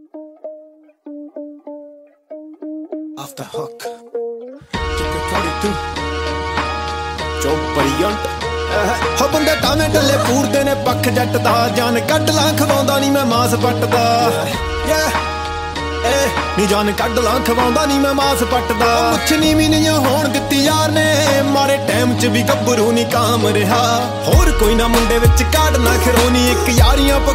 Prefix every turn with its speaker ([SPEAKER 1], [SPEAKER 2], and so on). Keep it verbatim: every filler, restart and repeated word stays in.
[SPEAKER 1] Off the hook. Chicken forty-two. ਚੌਪੜੀਅੰਟ ਹੋ ਬੰਦੇ ਟਾਵੇਂ ਟੱਲੇ ਪੂਰਦੇ ਨੇ ਪੱਖ ਜੱਟ ਦਾ ਜਾਨ ਕੱਢ ਲਾਂ ਖਵਾਉਂਦਾ ਨਹੀਂ ਮੈਂ ਮਾਸ ਪੱਟਦਾ ਏ ਨੀ ਜਾਨ ਕੱਢ ਲਾਂ ਖਵਾਉਂਦਾ ਨਹੀਂ ਮੈਂ ਮਾਸ ਪੱਟਦਾ ਮੁੱਛ ਨੀਵੀਂ ਨਹੀਂ ਹੋਣ ਦਿੱਤੀ ਯਾਰ ਨੇ ਮਾਰੇ ਟਾਈਮ 'ਚ ਵੀ ਗੱਭਰੂ ਨਹੀਂ ਕਾਮ ਰਿਹਾ ਹੋਰ ਕੋਈ ਨਾ ਮੁੰਡੇ ਵਿੱਚ ਕਾਢ ਨਾ ਖਰੋਣੀ ਇੱਕ ਯਾਰੀਆਂ